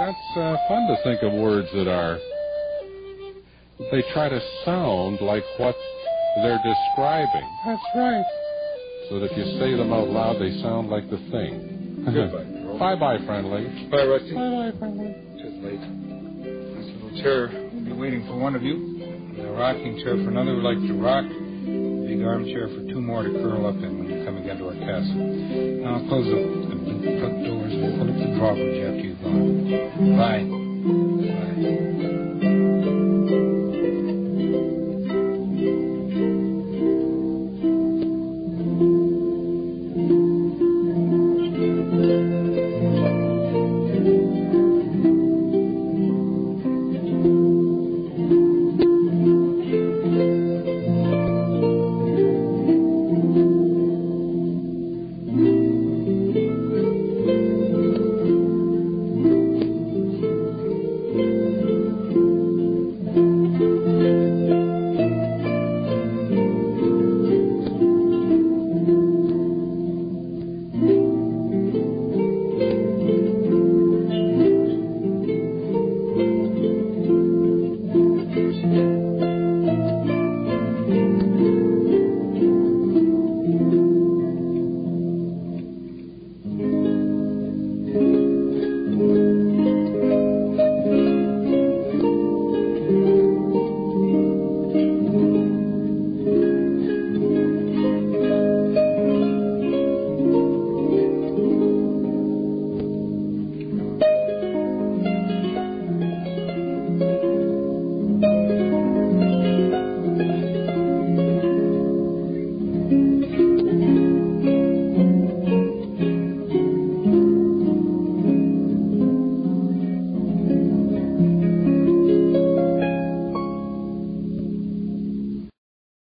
That's fun to think of words that are... They try to sound like what they're describing. That's right. So that if you say them out loud, they sound like the thing. Goodbye. Bye-bye, friendly. Bye, Rusty. Bye-bye, friendly. Just late. This little chair will be waiting for one of you. The rocking chair for another who likes to rock. The big armchair for two more to curl up in when you come again to our castle. Now I'll close the front doors and pull up the drawbridge after you've gone. Bye. Bye.